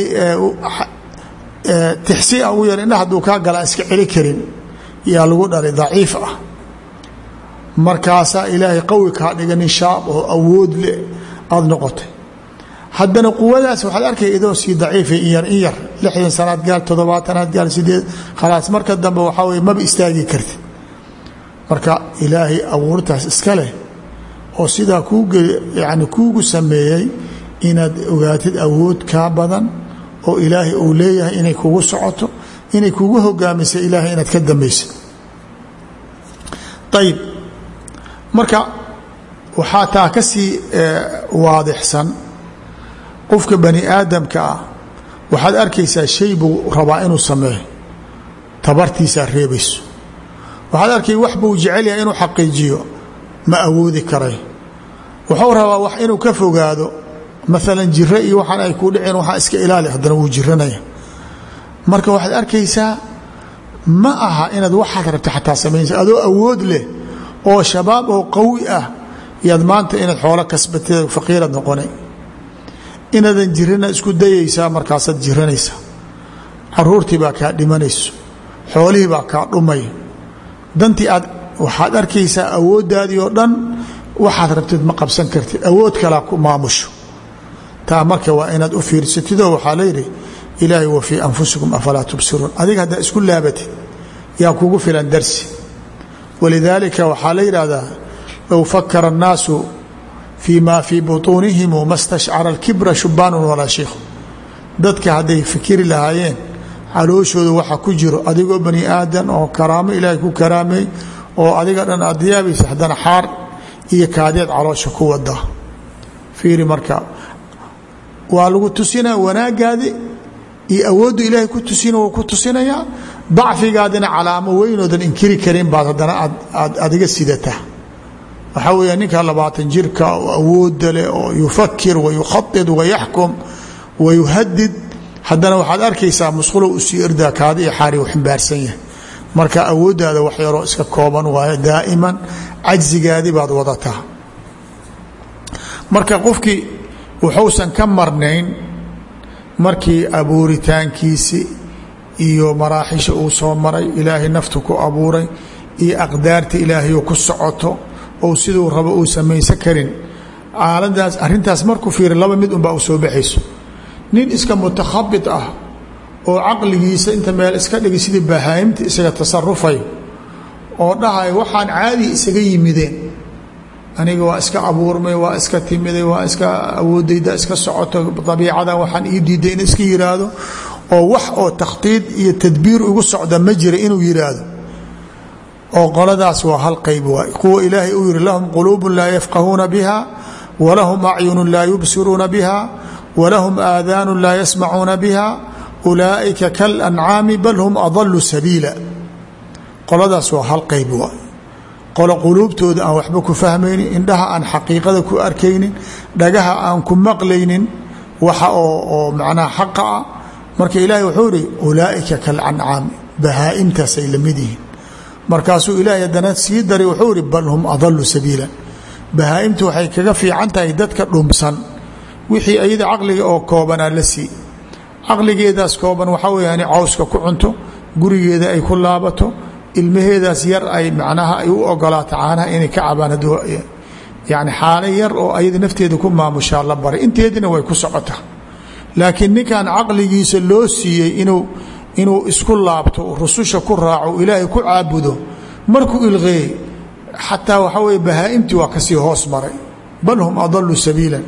tixsi a u yar indha hadduu kaa galaa iska celi karin yaa lagu dhalay daciif ah markaasaa ilaahay qawi kaa dhiga nin shaab oo awood leh aada noqotay haddana quwadaas waxaad arkay idoo sii daciifa in yar in yar lixdan sanaad gaal toddobaatanaad gaal sideed khalaas marka dambe waxaa weye maba istaagi karti. marka ilaahay abuurtaas iska leh oo sidaa kuu yani kuugu sameeyey inaad ogaatid awood kaa badan oo ilaahay uu leeyahay inay kugu socoto inay kugu hogaamisa ilaahay inaad ka dambaysid. ayib marka waxaa taa ka sii waadixsan qofka bani aadamka ah waxaad arkaysaa shay buu rabaa inuu sameeyo tabartiisaa reebayso waxaad arkay wax buu jecel yahay inuu xaqiijiyo ma awoodi karay wuxuu rabaa wax inuu ka fogaado maalan jiro iyo waxaan ay kuu dhiceen waxaa iska ilaali haddana wuu jiranaya marka waxaad arkaysaa ma aha inaad waxaad rabta xataa samaynaysa adoo awood leh oo shabaab oo qawi ah yaad maanta inaad xoolo kasbatay faqiirad noqonay inaadan jirina isku dayaysaa markaasaad jiranaysaa caruurtii baa kaa dhimanayso xoolihii baa kaa dhumay dantii aad waxaad arkaysaa awooddaadii oo dhan waxaad rabtid ma qabsan kartid awood kalaa ku maamusho taa marka waa inaad u fiirsatidoo waxaa layidhi ilaahay wa fii anfusikum afalaa tubsiruun adiga haddaa isku laabatid yaa kugu filan darsi walidaalika waxaa la yidhaahdaa low fakara annaasu fii ma fii butuunihimu ma stashcara alkibra shubbaanun walaa shiikhu dadka hadday fikiri lahaayeen calooshooda waxa ku jiro adigoo bani aadan oo karaamo ilaahay ku karaamay oo adiga dhan aad yaabaysa haddana xaar iyo kaadeed caloosha ku wadaa fiiri marka waa lagu tusinaa wanaagaadi iyo awooddu ilaahay ku tusina wuu ku tusinayaa dacfigaadina calaamo weynoodan inkiri karin baad haddana aad adiga sidataa waxaa weeya ninka labaatan jirka oo awoodda leh oo yufakir wayukhaid wayaxkum wayuhadid haddana waxaad arkaysaa musqulo usii erdaa kaada iyo xaari u ximbaarsan yahay marka awooddaada wax yaroo iska kooban waayo daa'iman cajzigaadii baad wadataa marka qofkii wuxuusan ka marnayn markii abuuritaankiisi iyo maraaxisha uu soo maray ilaahay naftu ku abuuray iyo aqdaarta ilaahay ku socoto oo siduu rabo uu samaysan karin aaladaas arrintaas markuu fiiri laba mid unbaa u soo baxayso nin iska mutakhabit ah oo caqligiisa inta meel iska dhigay sidii bahaa'imta isaga tasarufayo oo dhahay waxaan caadi isaga yimideen aniga waa iska abuurmay waa iska timiday waa iska awoodayda iska socoto dabiicadan waxaan ii diiday in iska yiraahdo oo wax oo takhtiid iyo tadbiir ugu socda ma jira inuu yiraahdo oo qoladaas waa hal qayb waay kuwa ilaahay uu yiri lahum quluubun laa yafqahuuna biha walahum acyunun laa yubsiruuna biha walahum aadaanun laa yasmacuuna biha ulaa'ika kalancaami bal hum adallu sabiila qoladaas waa hal qayb waay qolo quluubtooda aan waxba ku fahmaynin indhaha aan xaqiiqada ku arkaynin dhagaha aan ku maqlaynin waxa oo oo macnaha xaqa ah marka ilaahay wuxuu yidhi ulaa'ika kalancaami bahaa'imtaasay la mid yihiin markaasuu ilaahay haddana sii daray wuxuu yidhi bal hum adallu sabiilan bahaa'imtu waxay kaga fiican tahay dadka dhumsan wixii ayada caqliga oo koobanaa la sii caqligeedaas kooban waxaa weeyaan cawska ku cunto gurigeeda ay ku laabato ilmaheedaas yar ay macnaha ay u ogolaato caanaha inay ka cabaan yani xaalo yar oo ayada nafteeda ku maamushaa la baray inteedina way ku socotaa laakiin ninkan caqligiisa loo siiyey inuu inuu isku laabto rususha ku raaco ilaahay ku caabudo markuu ilqeeyey xataa waxaa weye bahaa'imtii waa kasii hoos maray bal hum adallu sabiilan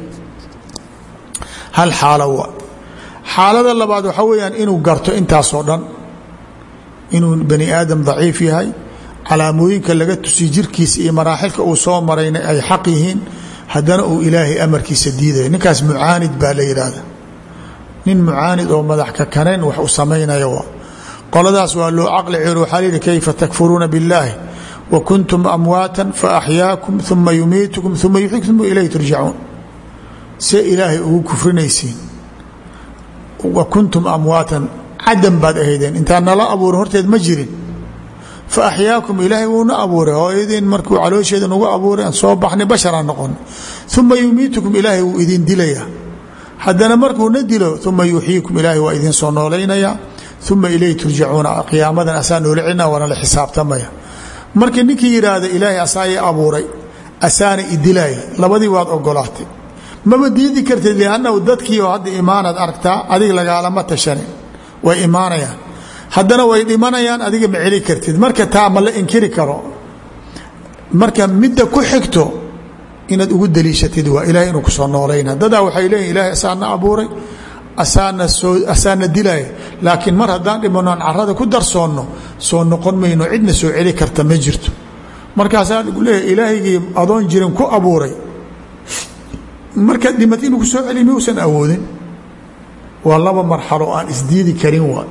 hal xaalo waa xaalada labaad waxaa weeyaan inuu garto intaasoo dhan inuu bani aadam daciif yahay calaamooyinka laga tusiy jirkiisa iyo maraaxilka uu soo marayna ay xaq yihiin haddana uu ilaahay amarkiisa diidayo ninkaas mucaanid baa la yidhaahda nin mucaanid oo madax ka kanayn wax u samaynaya waa qoladaas waa loo caqli ceero waxaa la yidhi kayfa takfuruuna billaahi wa kuntum amwaatan fa axyaakum uma yumiitukum uma yuxyikum uma ilayhi turjacuun see ilaahay ugu kufrinaysiin wa kuntum amwaatan cadam baad ahaydeen intaan nala abuurin horteed ma jirin fa axyaakum ilaahay wuuna abuuray hooyadiin markuu caloosheeda nagu abuuray aan soo baxnay basharaan noqon uma yumiitukum ilaahay wuu idin dilayaa haddana markuuna dilo uma yuxyiikum ilaahay waa idin soo noolaynaya uma ilayhi turjacuuna qiyaamadan asaa noola celina waana la xisaabtamaya marka ninkii yidhaahda ilaahay asaa ii abuuray asaana idilaya labadii waad ogolaatay maba diidi kartid liannahu dadkii oo hadda imaanaad aragtaa adig lagaalama tashanin way imaanayaan haddana way dhimanayaan adiga ma celi kartid marka taa ma la inkiri karo marka midda ku xigto inaad ugu daliishatid waa ilahay inuu kusoo noolayna dadaa waxay leeyihin ilahay asaana abuuray asaana soo asaana dilaya laakiin mar haddaan dhimano aan carada ku darsoonno soo noqon mayno cidna soo celi karta ma jirto markaasaa lagu leeyahay ilaahaygii adoon jirin ku abuuray markaad dhimat inuu ku soo celi mausan awoodin waa laba marxalo aan isdiidi karin waa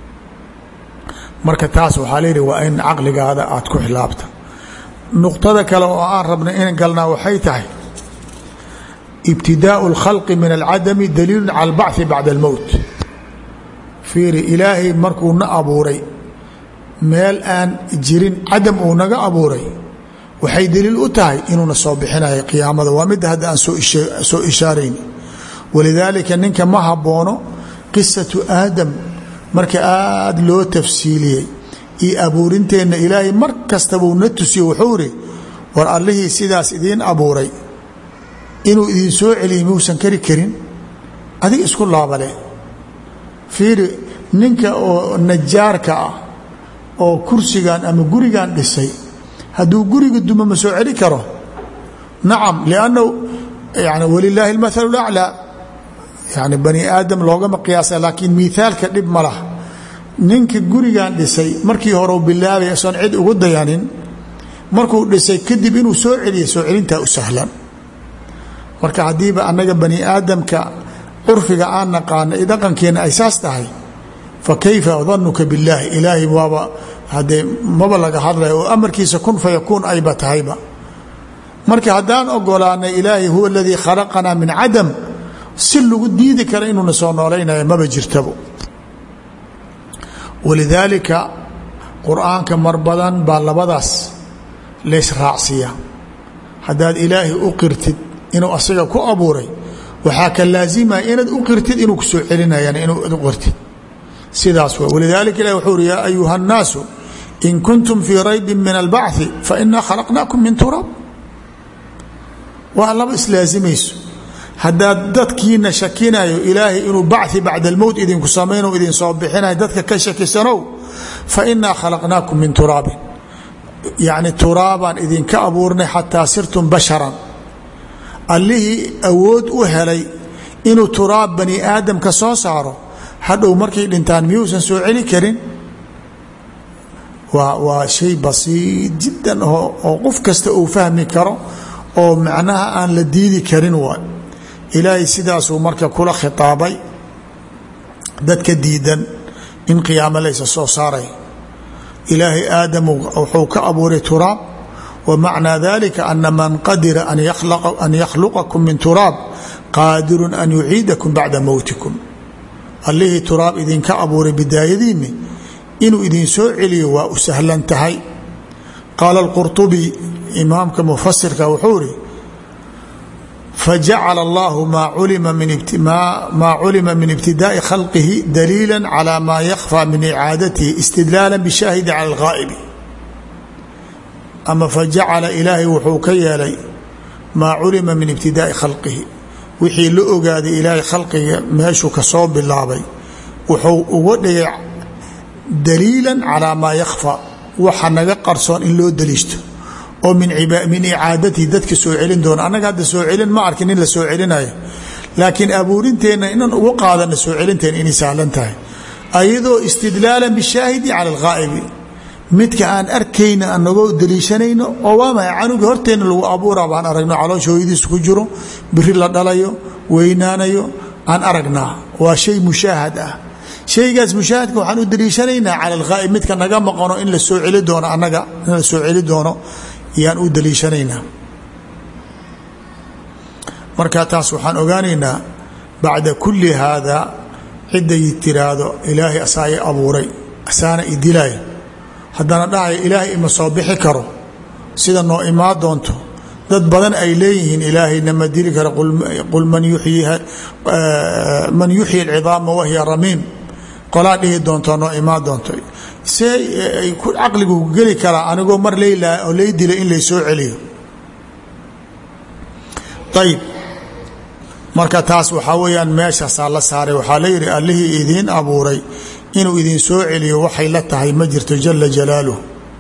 marka taas waxaa leeyihi waa in caqligaada aad ku xilaabta nuqtada kale oo aan rabnay in galnaa waxay tahay ibtidaau اlkhalqi min alcadami daliilu cala albachi bacda almowt fiiri ilaahay markuu na abuuray meel aan jirin cadam uu naga abuuray waxay daliil u tahay inuuna soo bixinayo qiyaamada waa midda hadda aan soo ishaarayn walidaalika ninka ma haboono qisatu aadam marka aad loo tafsiiliyey iyo abuurinteenna ilaahay mar kastabuu na tusiye wuxuu iri war allihii sidaas idiin abuuray inuu idin soo celiyey muusan kari karin adig isku laabale fiiri ninka oo najaarka ah oo kursigan ama gurigan dhisay hadduu guriga duma ma soo celi karo nacam liannahu yani walilaahi almathalu laclaa yani bani aadam loogama qiyaasa laakiin miaalka dhib ma laha ninka gurigan dhisay markii hore bilaabay asoon cid ugu dayanin markuu dhisay kadib inuu soo celiya soo celintaa u sahlan marka haddiiba annaga bani aadamka curfiga aan naqaana i dhaqankeenna ay saas tahay fa kayfa danuka billaahi ilaahay waaba haddee maba laga hadlaya oo amarkiisa kun fayakuun ayba tahayba marka haddaan ogolaanay ilaahay huwa aladii khalaqanaa min cadam si lagu diidi kara inuuna soo noolaynayo maba jirtabo walidaalika qur-aanka mar badan baa labadaas laysraacsiya haddaad ilaahay u qirtid inuu asaga ku abuuray waxaa ka laazimaya inaad u qirtid inuu ku soo celinayaan inaad u qirtid sidaas w walidaalika ilah wuxuu uri yaa ayuha الnaasu in kuntum fii raybi min albachi fainaa khalaqnaakum min turaab waa laba islaazimayso haddaad dadkiina shakinayo ilaahay inuu bacthi bacda almowt idinku samayno idin soo bixinayo dadka ka shakisanow fa inaa khalaqnaakum min turaabin yacni turaabaan idinka abuurnay xataa sirtum basharan allihii awood u helay inuu turaab bani aadam ka soo saaro hadhow markay dhintaan miyuusan soo celi karin waa waa shay basiid jiddan oo qof kasta uu fahmi karo oo macnaha aan la diidi karin waay ilaahay sidaasuu marka kula khitaabay dadka diidan in qiyaamo laysa soo saaray ilaahay aadam wuxuu ka abuuray turaab wa macnaa dalika ana man qadira an yakhluqakum min turaab qaadirun an yuciidakum bacda mowtikum allihii turaab idinka abuuray bidaayadiinni inuu idin soo celiyo waa u sahlan tahay qaala alqurطubi imaamka mufasirka wuxuu iri fajacala allahu maa culima min ibtidaa'i khalqihi daliila calى maa yakfى min icaadatihi istidlaala bishaahidi cala اlghaa'ibi ama fajacala ilaahay wuxuu ka yeelay maa culima min ibtidaa'i khalqihi wixii la ogaaday ilaahay khalqiga meeshuu ka soo bilaabay wuxuu uga dhigay daliila calaa maa yakfa waxa naga qarsoon in loo daliishto oo min icaadatihi dadka soo celin doona annaga hadda soo celin ma arkin in la soo celinayo laakiin abuurinteenna inaan uga qaadana soo celinteena inay sahlan tahay ayadoo istidlaalan bishaahidi cala alghaa'ibi midka aan arkayna anagoo daliishanayno oo waa mahay canuga horteenna lagu abuuraa baan aragno caloosha hooyadiisa ku jiro biri la dhalayo weynaanayo aan aragnaa waa shay mushaahad ah shaygaas mushaahadka waxaan u daliishanaynaa cala alghaa'ib midka naga maqano in la soo celi doono annaga in la soo celi doono yaan u daliishanaynaa marka taas waxaan ogaanaynaa bacda kulli haada cidday tiraahdo ilaahay asaa i abuuray asaana i dilaayo haddana dhahaya ilaahay ima soo bixi karo sida noo imaa doonto dad badan ay leeyihiin ilaahay nama dili karo qul man yuxyi alcidaama wahiya ramiim qolaa dhihi doonto noo imaa doonto see ay caqligu geli karaa anigoo mar leylaa oo lay dilay in lay soo celiyo ayib marka taas waxaa weeyaan meeshaasaa la saaray waxaa la yidhi allihii idiin abuuray inuu idin soo celiyo waxay la tahay ma jirto jala jalaaluh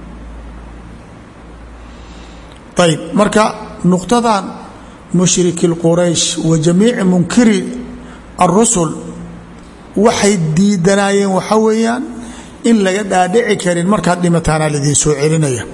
ayib marka nuqtadan mushriki quraysh wa jamiici munkiri arusul waxay diidanaayeen waxaa weeyaan in laga dhaadhici karin markaad dhimataana laidiin soo celinaya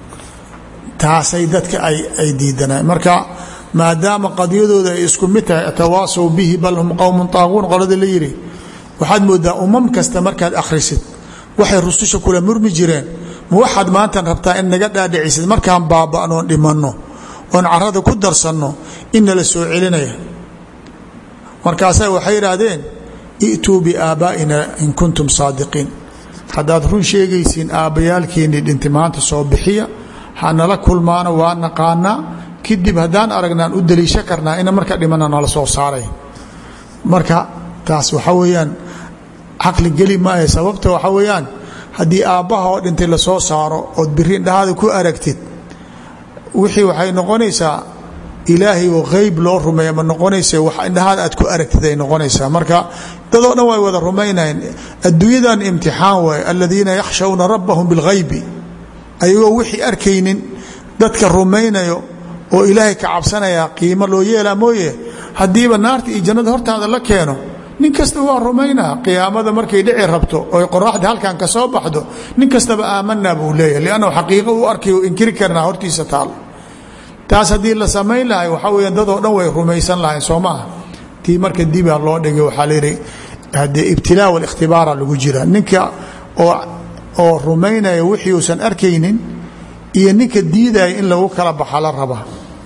taasay dadka ay diidanayeen marka maadaama qadiyadooda ay isku mid tahay atawaasaw bihi bal hum qowmun taaquun qolada la yidhi waxaad moodaa umam kasta markaad akhrisid waxay rususha kula murmi jireen ma waxaad maantan rabtaa in naga dhaadhicisid markaan baaba'noon dhimanno oon carada ku darsanno in nala soo celinaya markaasa waxay yidhaahdeen i'tuu biaabaa'ina in kuntum saadiqiin haddaad run sheegaysiin aabbayaalkiinii dhinti maanta soo bixiya hanala kulmaano waa naqaanaa kadib haddaan aragnaan u daliisho karnaa ina marka dhimana nala soo saaray marka taas waxaa weeyaan caqli geli maahe sababta waxaa weeyaan haddii aabbaha oo dhintay lasoo saaro ood biri indhahaada ku aragtid wixii waxay noqonaysaa ilaahay oo qeyb loo rumeeya ma noqonaysa wax indhahaada aad ku aragtid ay noqonaysaa marka dadoo dhan way wada rumaynayeen adduunyadan imtixaan waay aladiina yakhshawna rabbahum bilghaybi ayagoo wixii arkaynin dadka rumaynayo oo ilaahay ka cabsanaya qiimo loo yeelaa mooye haddiiba naarta iyo jannada hortaada la keeno nin kasta waa rumaynaa qiyaamada markay dhici rabto oy qoraxda halkan ka soo baxdo nin kastaba aamanaa buu leeyahay liannahu xaqiiqo u arkay oo inkiri karnaa hortiisa taal taas haddii la samayn lahay waxaa weya dadoo dhan way rumaysan lahayn soo maaha tii marka dibaa loo dhigay waxaa layidhi haddee ibtilaa walikhtibaara lagu jira ninka oo oo rumaynaya wixii uusan arkaynin iyo ninka diidaya in lagu kala baxa la raba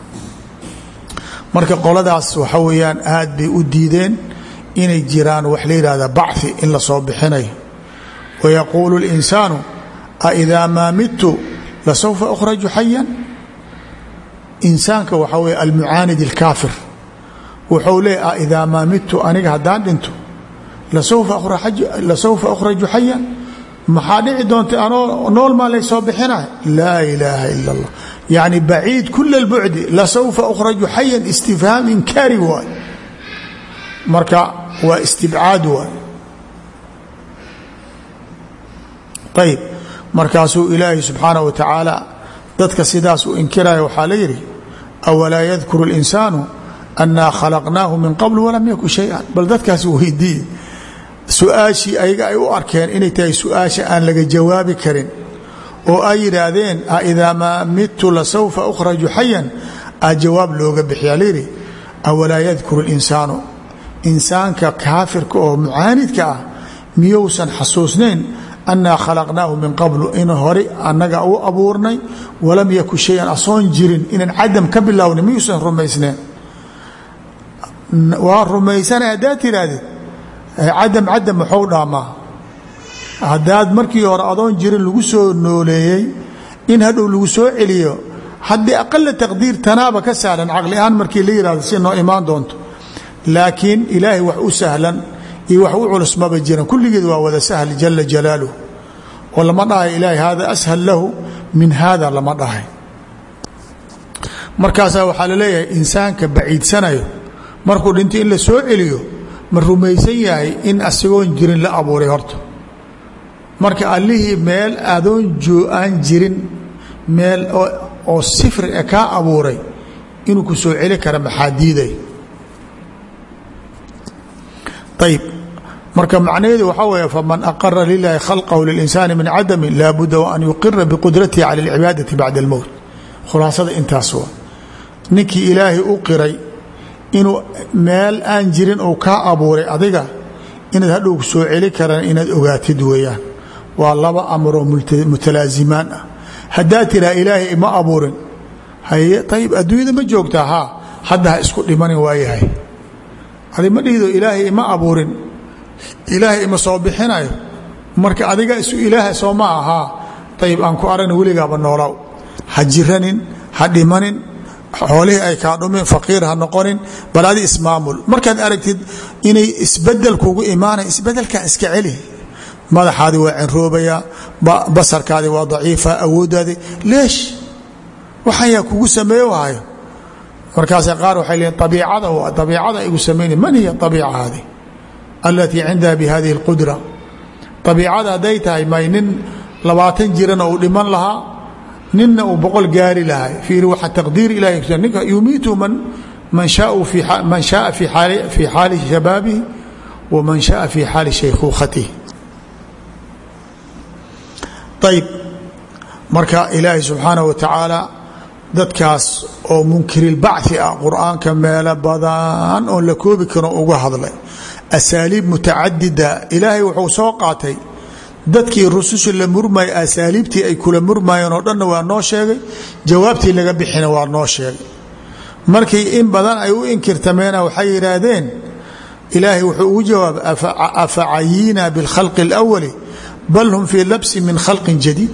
marka qoladaas waxa weeyaan aad bay u diideen inay jiraan wax la yidhahda bacfi in la soo bixinayo wayaquulu اlinsaanu aidaa maa midtu lasawfa ukhraju xayan insaanka waxaa weeye almucaanid اlkaafir wuxuu leeya aidaa maa midtu aniga haddaan dhinto lasawfa ukhraju xayan maxaa dhici doonta anoo nool maa lay soo bixinay laa ilaaha ila اllah yacni baciid kula اlbucdi lasawfa ukhraju xayan istifhaam inkaari waay marka waa istibcaad waay ayb markaasuu ilaahay subxaanaه wa tacaala dadka sidaas u inkiraya waxaa la yidhi awalaa yadkuru اlinsaanu annaa khalaqnaahu min qabl walam yakun shay-an bal dadkaas weydiiye su-aashii ayaga ay u arkeen inay tahay su-aasha aan laga jawaabi karin oo ay yidhaahdeen aidaa maa midtu lasawfa ukhraju xayan a jawaab looga bixiyaa layidhi awalaa yadkuru اlinsaanu insaanka kaafirka oo mucaanidka ah miyousan xasuusnayn annaa khalaqnaahu min qablu in hore annaga u abuurnay walam yakun shayan asoon jirin inaan cadam ka bilownay miyuusan rumaysneen waa rumaysanay haddaad tihaahdid cadam cadam waxuu dhaamaa haddaad markii hore adoon jirin lagu soo nooleeyey in hadhow lagu soo celiyo haddii aqala taqdiir tanaaba ka sahlan caqli ahaan markii la yihahdo si noo imaan doonto laakiin ilaahay wax u sahlan iyo wax u culus maba jiran kulligeed waa wada sahl jala jalaaluh oo lama dhahay ilaahay hada ashal lahu min hada lama dhahay markaasaa waxaa la leeyahay insaanka baciidsanayo markuu dhinto in la soo celiyo ma rumaysan yahay in asigoon jirin la abuuray horta marka allihii meel adoon joo aan jirin meel oo sifri e kaa abuuray inuu ku soo celi kara maxaa diiday ayb marka macnaheedu waxaa weeye faman aqara lilahi khalqahu lilinsaani min cadami laa budda wa an yuqira biqudratihi cala alcibaadati bacda almowt khulaasada intaas waa ninkii ilaahay u qiray inuu meel aan jirin ou kaa abuuray adiga inaad hadhow ku soo celi karaan inaad ogaatid weeyaan waa laba amaroo mutalaazimaan ah haddaad tiraa ilaahay ima abuurin haye ayib adduunyada ma joogtaa haa hadda ha isku dhimanin waayahay adi ma dhihido ilaahay ima abuurin ilaahay ima soo bixinayo marka adiga isu ilaaha soo ma ahaa ayib aan ku aragna weligaaba noolaaw ha jiranin ha dhimanin xoolihii ay kaa dhumin faqiir ha noqonin bal adi ismaamul markaad aragtid inay isbedel kugu imaanay isbedelkaa iska celi madaxaadi waa cinroobayaa basarkaadi waa daciifa awooddaadi leesh waxayaa kugu sameeyo hayo markaasa qaar waxay leeyiin abiicada abiicada igu samayna man hiya abiica hadi alatii cindaha bihadihi اlqudra abiicada hadday tahay may nin labaatan jirana uu dhiman lahaa ninna uu boqol gaari lahay fiiri waxa taqdiir ilahay ninka yumiitu man man shaaa fi xaali shabaabihi waman shaaa fi xaali shaykhuukhatihi ayb marka ilaahay subxaanaه wa tacaala dadkaas oo munkirilbacثi ah qur'aanka meelo badan oon la koobi karin uga hadlay asaaliib mutacadida ilaahay wuxuu soo qaatay dadkii rususha la murmaya asaaliibtii ay kula murmayeen oo dhanna waa noo sheegay jawaabtii laga bixina waa noo sheegay markii in badan ay u inkirtameena waxay yidhaahdeen ilaahay wuxuu ugu jawaabay afacayiina biاlkhalqi اlأwali bal hum fii labsi min khalqin jadiid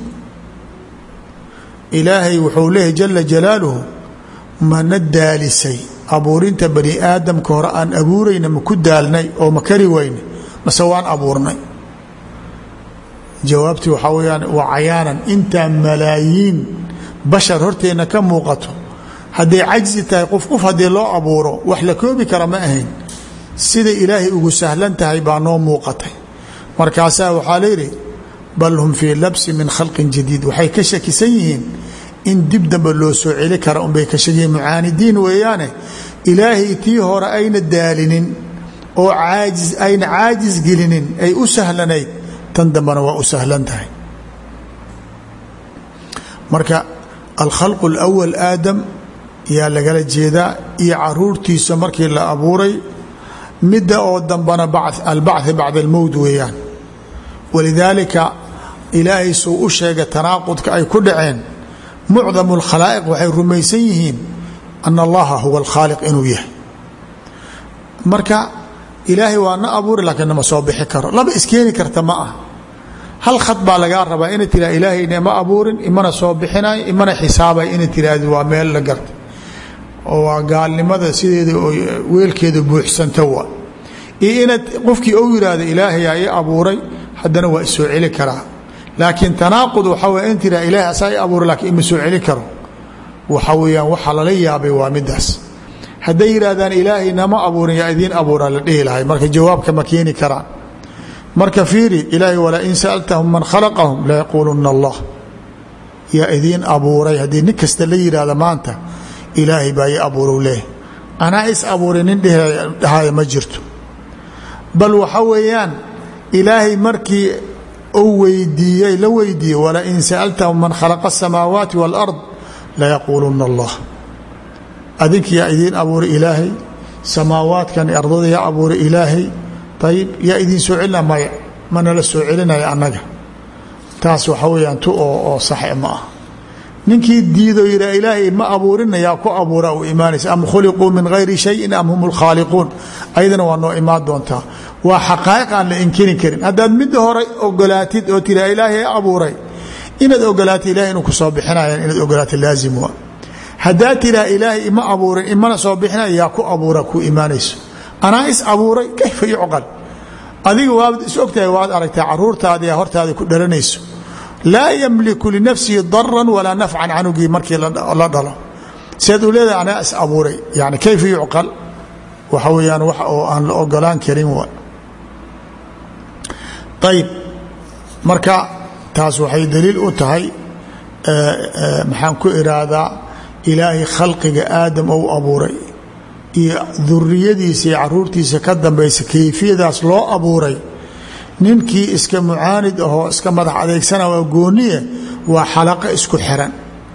ilaahay wuxuu leeyahy jala jalaaluhu mana daalisay abuurinta bani aadamka hore aan abuurayna ma ku daalnay oo ma kari weyne mase waan abuurnay jawaabtii waxaa weyaan waa cayaanan intaa malaayiin bashar horteenna ka muuqato hadday cajzi tahay qof qof haddii loo abuuro wax la koobi kara ma ahayn siday ilaahay ugu sahlan tahay baa noo muuqatay markaasaa waxaa layidhi bal hum fii labsi min khalqin jadiid waxay ka shakisan yihiin in dib dambe loo soo celi kara unbay ka shakiyiin mucaanidiin weeyaane ilaahay tii hore ayna daalinin oo caajis ayna caajis gelinin ay u sahlanayd tan dambena waa u sahlan tahay marka alkhalqu اlأwal aadam yaa lagala jeedaa iyo caruurtiisa markii la abuuray midda oo dambana albachi bacda almowt weeyaan walidaalika ilaahay suu u sheegay tanaaqudka ay ku dhaceen mucdamu اlkhalaa'iq waxay rumaysan yihiin ana allaha huwa alkhaaliq inuu yahay marka ilaahay waa na abuuri laakiin nama soo bixi karo laba iskeeni karta ma ah hal khad baa lagaa rabaa inay tiraa ilaahayna ma abuurin imana soo bixinayo imana xisaabay inay tiraahdo waa meel la garta oo waa gaalnimada sideeda oo weelkeeda buuxsanta waa iyo inaad qofkii ou yidhaahdo ilaahayaa ii abuuray haddana waa isoo celi karaa laakiin tanaaqud waxaa weya in tiraa ilaahay asaa i abuuray lakiin ima soo celi karo waxa weeyaan waxa lala yaabay waa midaas hadday yidhaahdaan ilaahay nama abuurin yaa idiin abuuraa la dhihi lahay marka jawaabka ma keeni karaan marka fiiri ilaahay walain sa'altahum man khalaqahum layaquuluna allah yaa idiin abuuray haddii nin kasta la yidhaahda maanta ilaahay baa ii abuurow leh anaa is abuuray nin dhahaya ma jirto bal waxa weeyaan ilaahay markii uu weydiiyey la weydiiyey walain sa'altahum man khalaqa asamaawaati wاlard layaquuluna allah adinka yaa idiin abuuray ilaahay samaawaadkan ardada yaa abuuray ilaahay ayib yaa idiin soo celina maya manala soo celinaya annaga taas waxa weyaan tu oo oo saxe ma ah ninkii diido yidha ilaahay ma abuurina yaa ku abuura u imaanaysa am khuliquu min gayri shayin am hum lkhaaliquun ayadana waa noo imaan doontaa waa xaqaa'iq aan la inkiri karin haddaad midda hore ogolaatid oo tiraa ilaahay abuuray inaad ogolaatid ilahay inuu ku soo bixinayaan inaad ogolaatid laazim waa haddaad tiraa ilaahay ima abuurin imana soo bixinaya yaa ku abuura ku imaanayso anaa is abuuray kayfa yucqal adiga waabad is ogtahay waad aragtaa caruurtaada yaa hortaada ku dhalanayso laa yamliku linafsihi daran walaa nafcan canugii markii la dhalo siaad u leedahay anaa is abuuray yani kayfa yucqal waxa weeyaan wax oo aan la ogolaan karin wa ayib marka taas waxay daliil u tahay maxaan ku iraahdaa ilaahay khalqiga aadam ou abuuray iyo duriyadiisa iyo caruurtiisa ka dambaysa kayfiyadaas loo abuuray ninkii iska mucaanid ahoo iska madax adeegsana waa gooniye waa xalaqo isku xiran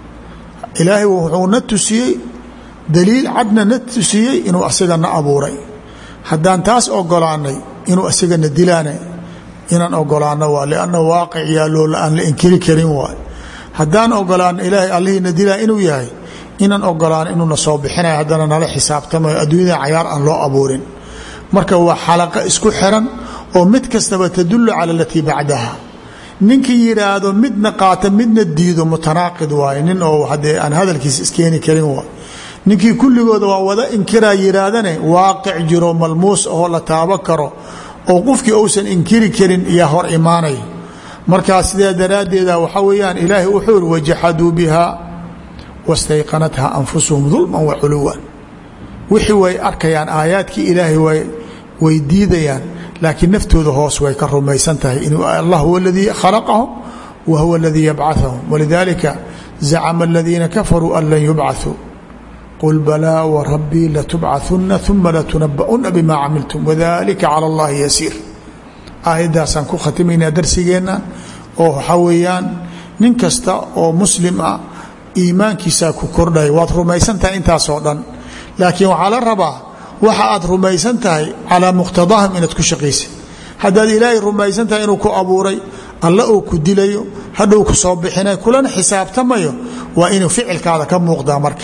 ilaahay wuxuu na tusiyey daliil cadna na tusiyey inuu asagana abuuray haddaan taas ogolaanay inuu asagana dilaana inaan ogolaano waa lianna waaqic yaaloo aan la inkiri karin waay haddaan ogolaano ilaahay allihiina dilaa inuu yahay inaan ogolaano inuuna soo bixinayo haddana nala xisaabtamayo adduunyada cayaar aan loo abuurin marka waa xalaqo isku xiran oo mid kastaba tadullu cala alatii bacdaha ninkii yidhaahdo midna qaata midna diido mutanaaqid waaye nin oo haddee aan hadalkiisa iskeeni karin waay ninkii kulligooda waa wada inkiraa yidhaahdane waaqic jiro malmuus ahoo la taabo karo oo qofkii uusan inkiri karin yaa hor imaanaya markaa sidaa daraaddeeda waxaa weeyaan ilaahay wuxuu iri wajaxaduu biha wastayqanatha anfusuhum dulman wa culuwan wixii way arkayaan aayaadkii ilaahay way diidayaan laakiin naftooda hoos way ka rumaysan tahay inuu allah huwa aladii khalaqahum wa huwa aladii yabcahum walidaalika zacama aladiina kafaruu an lan yubcaثuu qul balaa warabii latubcahuna uma latunaba'una bima camiltum wadalika cala allahi yasiir aayaddaasaan ku khatimaynaa darsigeenna oo waxaa weeyaan nin kasta oo muslim ah iimaankiisaa ku kordhaya waad rumaysan tahay intaasoo dhan laakiin waxaa la rabaa waxa aad rumaysan tahay calaa muqtadaahum inaad ku shaqaysid haddaad ilaahay rumaysan tahay inuu ku abuuray alla uu ku dilayo hadhow ku soo bixinayo kulana xisaabtamayo waa inuu ficilkaada ka muuqdaa marka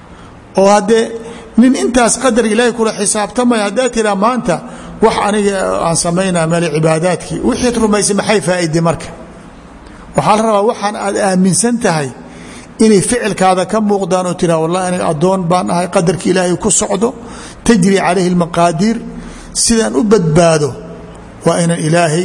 oo haddee nin intaas qadar ilaahay kula xisaabtamaya haddaad tiraa maanta wax aniga aan samaynaa meel cibaadaadkii wixiid rumaysay maxay faa'iday marka waxaa la rabaa waxaan aad aaminsan tahay inay ficilkaada ka muuqdaan oo tiraa wallahi aniga addoon baan ahay qadarka ilaahay ku socdo tajri calayhi almaqaadiir sidaan u badbaado waa inaan ilaahay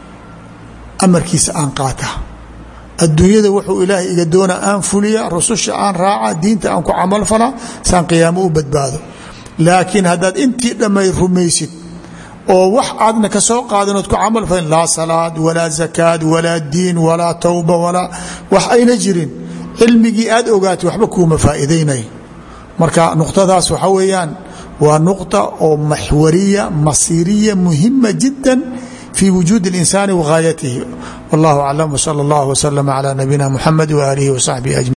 amarkiisa aan qaata adduunyada wuxuu ilaahay iga doonaa aan fuliya rususha aan raaca diinta aan ku camal falaa saan qiyaamo u badbaado laakiin haddaad intii dhammay rumaysid oo wax aadna ka soo qaadanood ku camal falin laa salaad walaa zakaad walaa diin walaa towba walaa wax ayna jirin cilmigii aad ogaatay waxba kuuma faa'iidaynay marka nuqtadaas waxaa weeyaan waa nuqطة oo maxwariya masiiriya muhima jida في وجود الإنسان وغايته والله أعلم وصلى الله وسلم على نبينا محمد وآله وصحبه أجمعين.